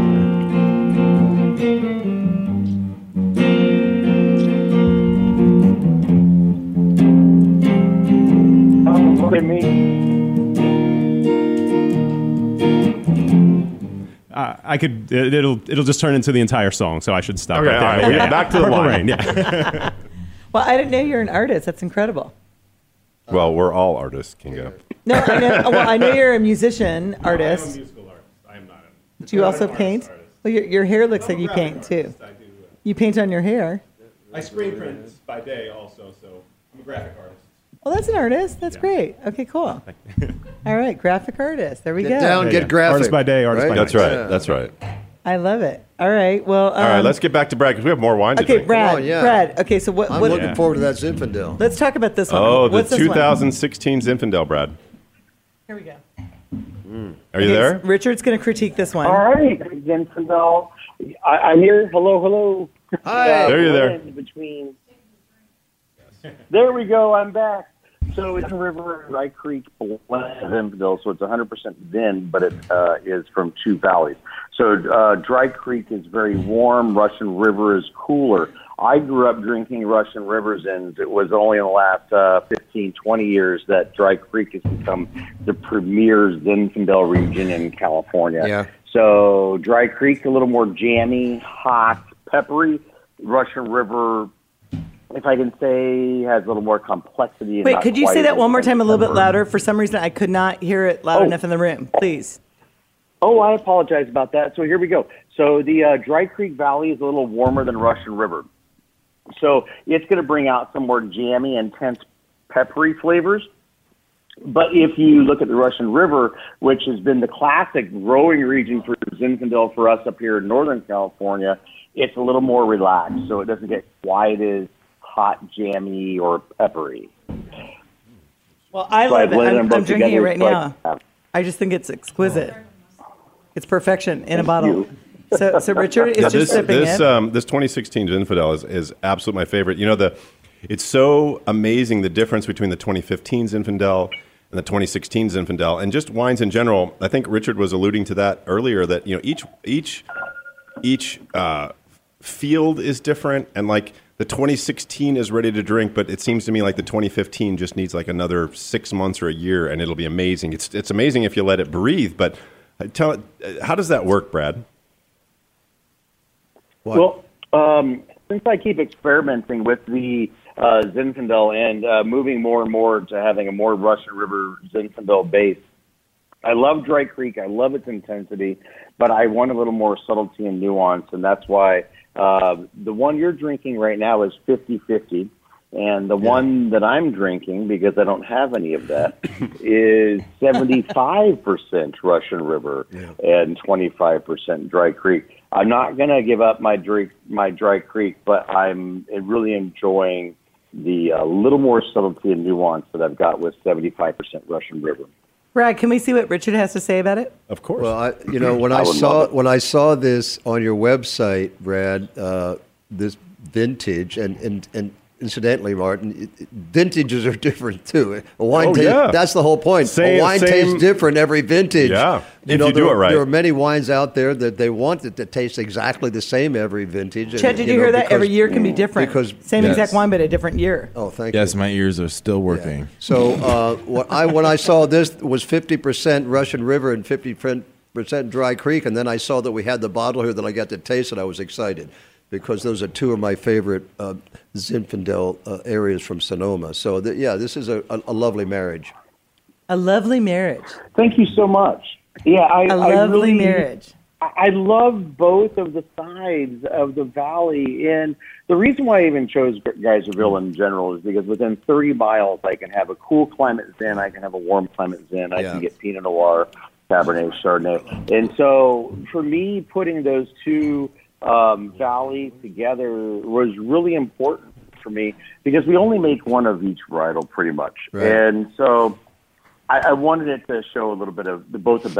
Oh, look at me. Uh, I could. It, it'll. It'll just turn into the entire song, so I should stop. Okay, right there. all right, well, yeah, back to the Purple wine. Rain, yeah. Well, I didn't know you're an artist. That's incredible. well, we're all artists, Kinga. No, I know. Well, I know you're a musician, artist. I'm a musical artist. I am not. A, Do you also paint? Well, your, your hair looks like you paint too. I do. You paint on your hair. I screen print by day, also, so I'm a graphic artist. Well, that's an artist. That's great. Okay, cool. All right, graphic artist. There we Get go. down, Yeah, get yeah. graphic. Artist by day, artist by night. That's right. Yeah. That's right. I love it. All right. Well, um, All right, let's get back to Brad because we have more wine to Okay, drink. Brad. on, yeah. Brad. Okay, so what? I'm what looking Yeah. forward to that Zinfandel. Let's talk about this one. Oh, the What's this one? twenty sixteen Zinfandel, Brad. Here we go. Are you Okay, there? so Richard's going to critique this one. All right, Zinfandel. I, I'm here. Hello, hello. Hi. There you're there. blend Between. There we go. I'm back. So it's River and Dry Creek blend Zinfandel, so it's one hundred percent Zin, but it uh, is from two valleys. So uh, Dry Creek is very warm. Russian River is cooler. I grew up drinking Russian River Zins. It was only in the last uh, fifteen, twenty years that Dry Creek has become the premier Zinfandel region in California. Yeah. So Dry Creek, a little more jammy, hot, peppery. Russian River, if I can say, has a little more complexity. and Wait, not could you quite say that as one more time a little bit peppery. louder? For some reason, I could not hear it loud Oh. enough in the room. Please. Oh, I apologize about that. So here we go. So the uh, Dry Creek Valley is a little warmer than Russian River. So it's going to bring out some more jammy, intense, peppery flavors. But if you look at the Russian River, which has been the classic growing region for Zinfandel for us up here in Northern California, it's a little more relaxed. So it doesn't get quite as hot, jammy, or peppery. Well, I So I love it. blended I'm, them I'm both drinking it together, right so I now. have- I just think it's exquisite. It's perfection in a bottle. you. So, so Richard is Yeah, just this sipping this it. um, this twenty sixteen Zinfandel is, is absolutely my favorite. You know, the it's so amazing the difference between the twenty fifteen Zinfandel and the twenty sixteen Zinfandel, and just wines in general. I think Richard was alluding to that earlier. That you know each each each uh, field is different, and like the twenty sixteen is ready to drink, but it seems to me like the twenty fifteen just needs like another six months or a year, and it'll be amazing. It's it's amazing if you let it breathe, but tell it, how does that work, Brad? Well, um, since I keep experimenting with the uh, Zinfandel and uh, moving more and more to having a more Russian River Zinfandel base, I love Dry Creek. I love its intensity, but I want a little more subtlety and nuance, and that's why uh, the one you're drinking right now is fifty-fifty, and the one that I'm drinking, because I don't have any of that, is seventy-five percent Russian River and twenty-five percent Dry Creek. I'm not going to give up my drink, my Dry Creek, but I'm really enjoying the uh, little more subtlety and nuance that I've got with seventy-five percent Russian River. Brad, can we see what Richard has to say about it? Of course. Well, I, you know, when I I, would saw love it. when I saw this on your website, Brad, uh, this vintage, and, and, and incidentally, Martin, it, it- vintages are different too. A wine Oh, taste, yeah. that's the whole point. Same- a wine same- tastes different every vintage. Yeah, if know, you do there, it right. There are many wines out there that they want it to taste exactly the same every vintage. and, Chad, did you, know, hear that? because- Every year can be different. because- Same Yes. exact wine, but a different year. Oh, thank Yes, you. my ears are still working. So uh, what I when I saw this was fifty percent Russian River and fifty percent Dry Creek, and then I saw that we had the bottle here that I got to taste, and I was excited because those are two of my favorite uh, Zinfandel uh, areas from Sonoma. So th- yeah, this is a, a, a lovely marriage. A lovely marriage. Thank you so much. Yeah, I, A I lovely really, marriage. I I love both of the sides of the valley, and the reason why I even chose Geyserville in general is because within thirty miles, I can have a cool climate Zin, I can have a warm climate Zin, I Yeah. can get Pinot Noir, Cabernet, Chardonnay, and so for me, putting those two um, valleys together was really important for me because we only make one of each varietal, pretty much, Right. and so. I, I wanted it to show a little bit of the, both the best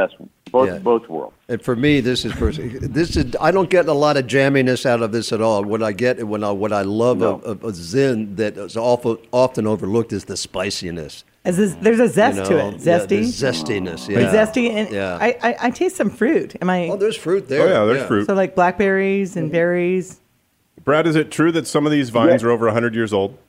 both Yeah. both worlds. And for me, this is pers- this is I don't get a lot of jamminess out of this at all. What I get, when I what I love No. of, of, of Zin that is awful, often overlooked is the spiciness. As this, there's a zest you to know? it, zesty. Yeah, the zestiness. Yeah. It's zesty, and Yeah. I, I, I taste some fruit. Am I? Oh, there's fruit there. Oh, yeah, there's fruit. So like blackberries and berries. Brad, is it true that some of these vines Yeah. are over one hundred years old?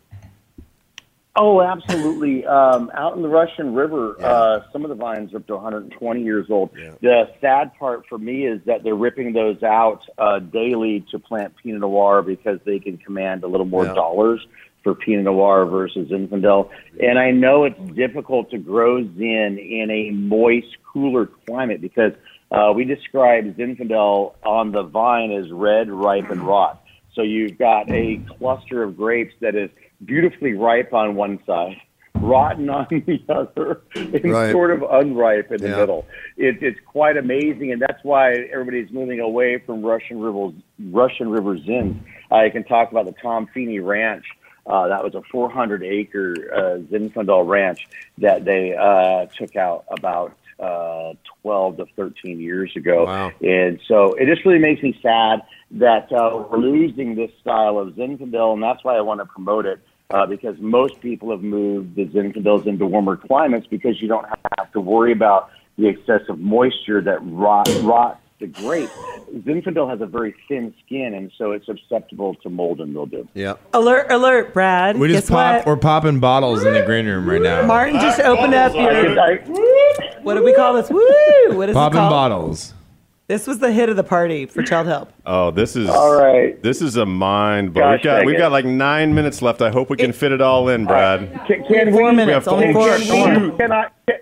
Oh, absolutely. Um, out in the Russian River, uh, some of the vines are up to one hundred twenty years old. Yeah. The sad part for me is that they're ripping those out uh, daily to plant Pinot Noir because they can command a little more Yeah. dollars for Pinot Noir versus Zinfandel. And I know it's difficult to grow Zin in a moist, cooler climate because uh, we describe Zinfandel on the vine as red, ripe, and rot. So you've got a cluster of grapes that is beautifully ripe on one side, rotten on the other, and Right. sort of unripe in the Yeah. middle. It, it's quite amazing, and that's why everybody's moving away from Russian River, Russian River Zins. I can talk about the Tom Feeney Ranch. Uh, that was a four hundred acre uh, Zinfandel ranch that they uh, took out about uh, twelve to thirteen years ago. Wow. And so it just really makes me sad that uh, we're losing this style of Zinfandel, and that's why I want to promote it, uh, because most people have moved the Zinfandels into warmer climates because you don't have to worry about the excessive moisture that rot, rots the grape. Zinfandel has a very thin skin, and so it's susceptible to mold and mildew. Yeah. Alert, alert, Brad. We just Guess pop. what? We're popping bottles in the green room right now. Martin just opened up I, your. I, What do we call this? Woo! What is it Popping called? bottles. This was the hit of the party for Child Help. Oh, this is All right. This is a mind blow. Gosh, We've got dang we've it. got like nine minutes left. I hope we can fit it all in, Brad. Can, can Four we, minutes, we have only full- four. Can, four. can I can,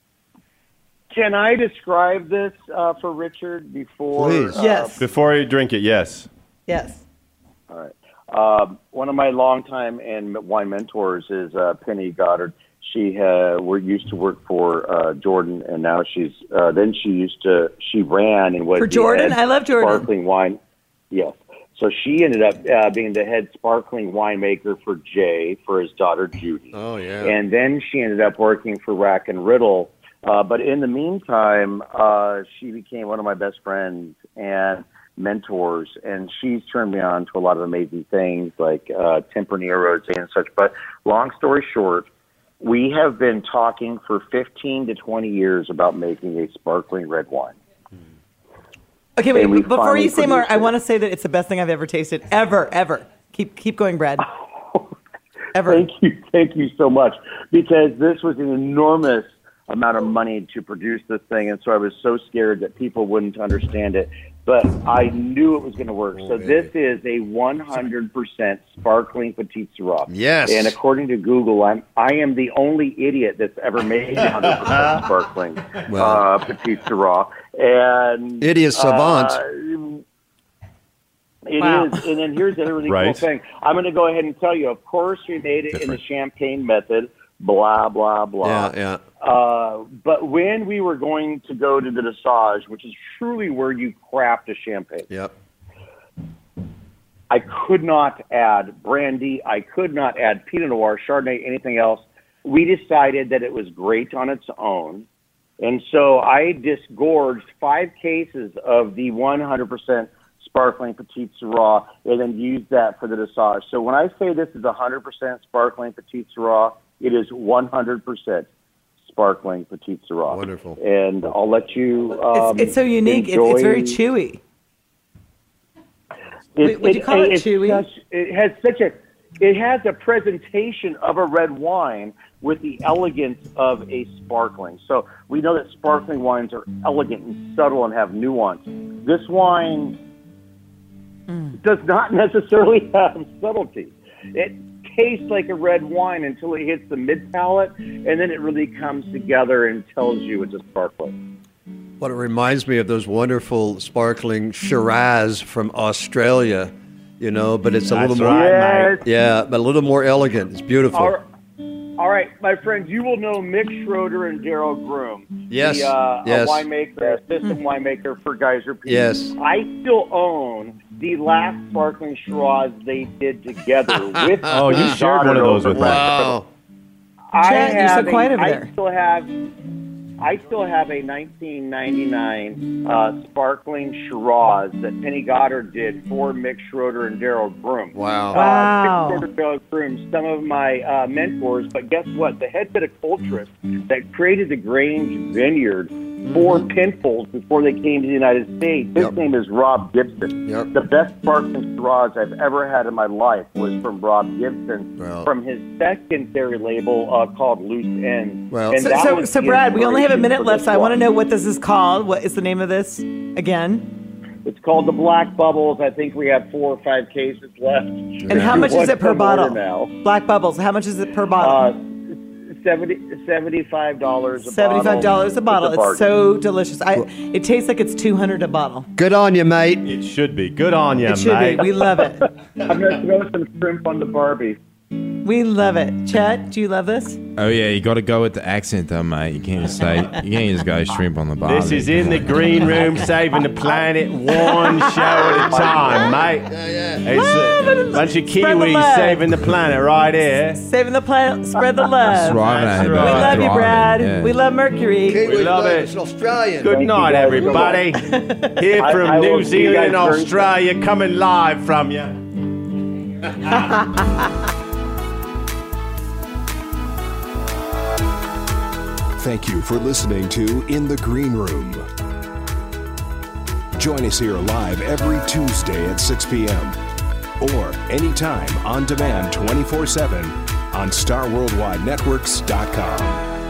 can I describe this uh, for Richard before? Please. uh, Yes, Before you drink it, yes. yes. All right. Um, one of my longtime and wine mentors is uh, Penny Goddard. She uh, we used to work for uh, Jordan, and now she's uh, then she used to she ran and was For the Jordan? head I love Jordan. sparkling wine. Yes. So she ended up uh, being the head sparkling winemaker for Jay for his daughter Judy. Oh, yeah. And then she ended up working for Rack and Riddle. Uh, but in the meantime, uh, she became one of my best friends and mentors, and she's turned me on to a lot of amazing things like uh, Tempranillo Rosé and such. But long story short, we have been talking for fifteen to twenty years about making a sparkling red wine. Okay, wait. And we Before finally you say more, produced I it. want to say that it's the best thing I've ever tasted, ever, ever. Keep keep going, Brad. Ever. Thank you, thank you so much, because this was an enormous amount of money to produce this thing, and so I was so scared that people wouldn't understand it. But I knew it was going to work. So this is a one hundred percent sparkling Petite Sirah. Yes. And according to Google, I'm I am the only idiot that's ever made one hundred percent sparkling Well. uh, Petite Sirah. And Idiot savant. Uh, It is, Wow. and then here's the really Right. cool thing. I'm going to go ahead and tell you. Of course, we made it in the champagne method. Blah blah blah. Yeah, yeah. Uh, but when we were going to go to the dosage, which is truly where you craft a champagne, Yep. I could not add brandy. I could not add Pinot Noir, Chardonnay, anything else. We decided that it was great on its own. And so I disgorged five cases of the one hundred percent sparkling Petite Sirah and then used that for the dosage. So when I say this is one hundred percent sparkling Petite Sirah, it is one hundred percent sparkling Petite Sirah. Wonderful. And I'll let you um, it's, it's so unique. It's, enjoy- it's very chewy. It, Would you call it it's chewy? such- it has such a, it has a presentation of a red wine with the elegance of a sparkling. So we know that sparkling wines are elegant and subtle and have nuance. This wine does not necessarily have subtlety. It tastes like a red wine until it hits the mid palate, and then it really comes together and tells you it's a sparkling. What it reminds me of those wonderful sparkling Shiraz from Australia, you know, but it's a That's little more, right, Yes. yeah, but a little more elegant. It's beautiful. All right, all right, my friends, you will know Mick Schroeder and Daryl Groom. Yes, The uh, yes. a winemaker, assistant winemaker for Geyser Peak. Yes. I still own the last sparkling Shiraz they did together with Oh, you my shared one of daughter those over with at- Wow. I Chad, you're so have a- quiet over I there. still have, I still have a nineteen ninety-nine uh, sparkling Shiraz that Penny Goddard did for Mick Schroeder and Daryl Groom. Wow. Uh, Wow. Mick Schroeder, Daryl Groom, some of my uh, mentors, but guess what? The head viticulturist that created the Grange Vineyard for Penfolds before they came to the United States, his Yep. name is Rob Gibson. Yep. The best sparkling Shiraz I've ever had in my life was from Rob Gibson, Wow. from his secondary label uh, called Loose Ends. Well- And So, that so, was so the Brad, we only have a inspiration minute for left, this so I want to one. know what this is called. What is the name of this again? It's called the Black Bubbles. I think we have four or five cases left. And how much is What's it per the bottle? order now? Black Bubbles. How much is it per Uh, bottle? seventy, seventy-five dollars a Seventy-five dollars a bottle. It's a It's so delicious. I. It tastes like it's two hundred a bottle. Good on you, mate. It should be. Good on you, It should mate. be. We love it. I'm going to throw some shrimp on the Barbie. We love it. Chet, do you love this? Oh yeah, you got to go with the accent, though, mate. You can't just say you can't just go shrimp on the bar. This is In the Green Room, saving the planet one show at a time, mate. It's a bunch of Spread the Kiwis love. saving the planet right here. Saving the planet, spread the love. Thriving out here, That's We right. baby. love you, Thriving, Brad. yeah. We love Mercury. Kiwi love love it. It's Australian. Good Thank you, night, guys. everybody. Here I- from I will New see you Zealand guys and very soon. Australia, coming live from you. Thank you for listening to In the Green Room. Join us here live every Tuesday at six p.m. or anytime on demand twenty-four seven on star worldwide networks dot com.